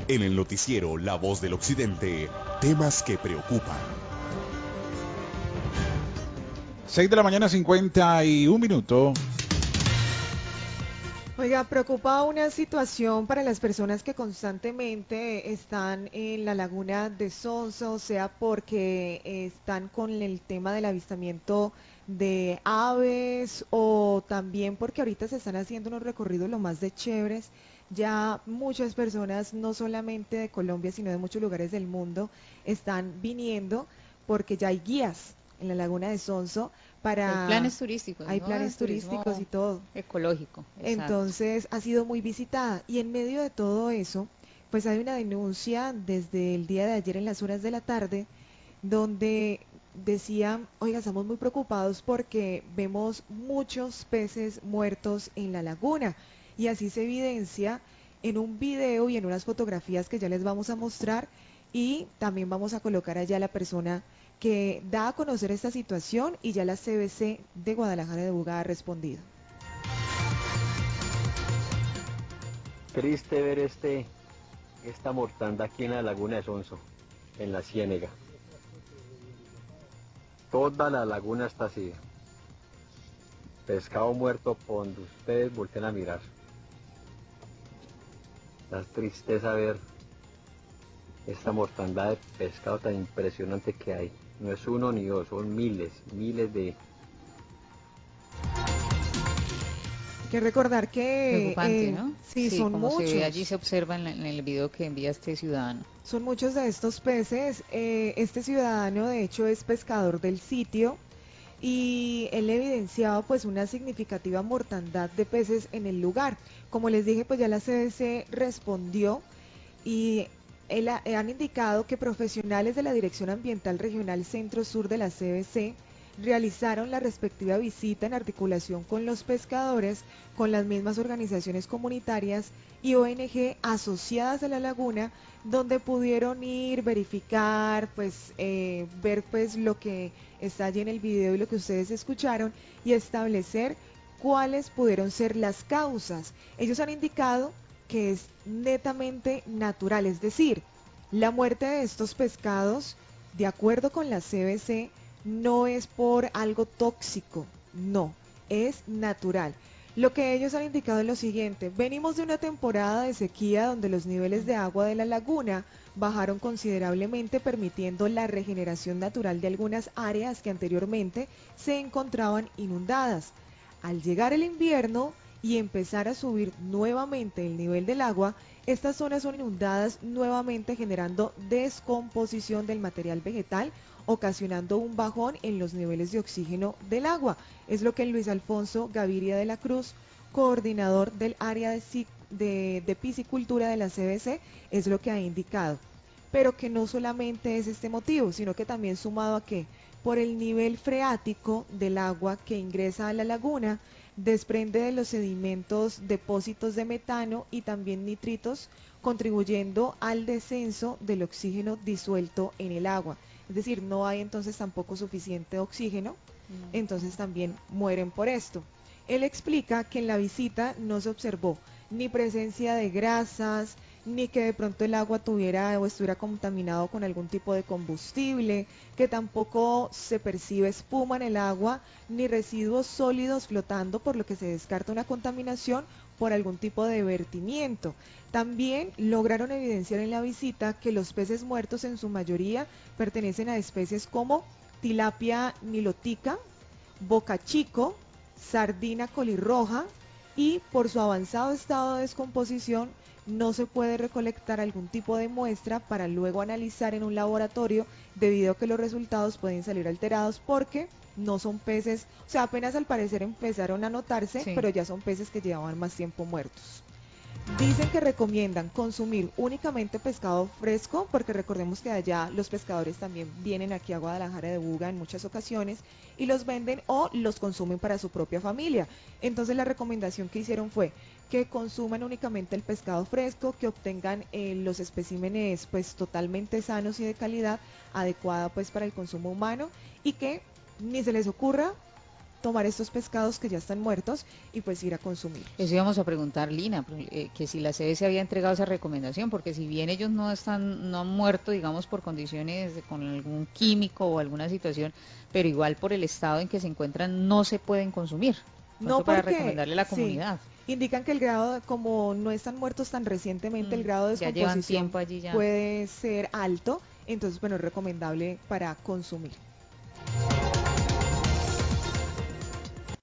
En el noticiero La Voz del Occidente, temas que preocupan. 6 de la mañana, 51 minutos. Oiga, preocupa una situación para las personas que constantemente están en la laguna de Sonso, o sea, porque están con el tema del avistamiento de aves o también porque ahorita se están haciendo unos recorridos lo más de chéveres. Ya muchas personas, no solamente de Colombia, sino de muchos lugares del mundo, están viniendo porque ya hay guías en la laguna de Sonso Hay para... planes turísticos, Hay ¿no? planes Es turísticos y turismo todo. ecológico, exacto. Entonces ha sido muy visitada y en medio de todo eso, pues hay una denuncia desde el día de ayer en las horas de la tarde donde decían, oiga, estamos muy preocupados porque vemos muchos peces muertos en la laguna y así se evidencia en un video y en unas fotografías que ya les vamos a mostrar y también vamos a colocar allá la persona que da a conocer esta situación y ya la CBC de Guadalajara de Buga ha respondido. Triste ver esta mortandad aquí en la laguna de Sonso, en la Ciénega. Toda la laguna está así. Pescado muerto por donde ustedes volteen a mirar. Da tristeza ver esta mortandad de pescado tan impresionante que hay. No es uno ni dos, son miles, miles de... Hay que recordar que Preocupante, ¿no? sí, Sí, son como se ve allí, muchos. se observa en el video que envía este ciudadano. Son muchos de estos peces. Este ciudadano, de hecho, es pescador del sitio y él evidenciaba pues una significativa mortandad de peces en el lugar. Como les dije, pues ya la CDC respondió y han indicado que profesionales de la Dirección Ambiental Regional Centro Sur de la CBC realizaron la respectiva visita en articulación con los pescadores, con las mismas organizaciones comunitarias y ONG asociadas a la laguna, donde pudieron ir, verificar, pues ver pues lo que está allí en el video y lo que ustedes escucharon y establecer cuáles pudieron ser las causas. Ellos han indicado que es netamente natural, es decir, la muerte de estos pescados, de acuerdo con la CBC, no es por algo tóxico, no, es natural. Lo que ellos han indicado es lo siguiente: venimos de una temporada de sequía donde los niveles de agua de la laguna bajaron considerablemente, permitiendo la regeneración natural de algunas áreas que anteriormente se encontraban inundadas. Al llegar el invierno y empezar a subir nuevamente el nivel del agua, estas zonas son inundadas nuevamente, generando descomposición del material vegetal, ocasionando un bajón en los niveles de oxígeno del agua. Es lo que Luis Alfonso Gaviria de la Cruz, coordinador del área de piscicultura de la CBC, es lo que ha indicado. Pero que no solamente es este motivo, sino que también sumado a que por el nivel freático del agua que ingresa a la laguna, desprende de los sedimentos depósitos de metano y también nitritos, contribuyendo al descenso del oxígeno disuelto en el agua. Es decir, no hay entonces tampoco suficiente oxígeno, entonces también mueren por esto. Él explica que en la visita no se observó ni presencia de grasas, ni que de pronto el agua tuviera o estuviera contaminado con algún tipo de combustible, que tampoco se percibe espuma en el agua, ni residuos sólidos flotando, por lo que se descarta una contaminación por algún tipo de vertimiento. También lograron evidenciar en la visita que los peces muertos en su mayoría pertenecen a especies como tilapia nilotica, bocachico, sardina colirroja, y por su avanzado estado de descomposición no se puede recolectar algún tipo de muestra para luego analizar en un laboratorio, debido a que los resultados pueden salir alterados porque no son peces, o sea, apenas al parecer empezaron a notarse, Sí. pero ya son peces que llevaban más tiempo muertos. Dicen que recomiendan consumir únicamente pescado fresco, porque recordemos que allá los pescadores también vienen aquí a Guadalajara de Buga en muchas ocasiones y los venden o los consumen para su propia familia. Entonces la recomendación que hicieron fue que consuman únicamente el pescado fresco, que obtengan los especímenes pues totalmente sanos y de calidad adecuada pues para el consumo humano, y que ni se les ocurra tomar estos pescados que ya están muertos y pues ir a consumir. Eso íbamos a preguntar, Lina, que si la CBC había entregado esa recomendación, porque si bien ellos no han muerto, digamos, por condiciones con algún químico o alguna situación, pero igual por el estado en que se encuentran no se pueden consumir. No, para porque recomendarle a la comunidad. Indican que el grado, como no están muertos tan recientemente, el grado de ya llevan descomposición tiempo allí ya. puede ser alto, entonces bueno, es recomendable para consumir.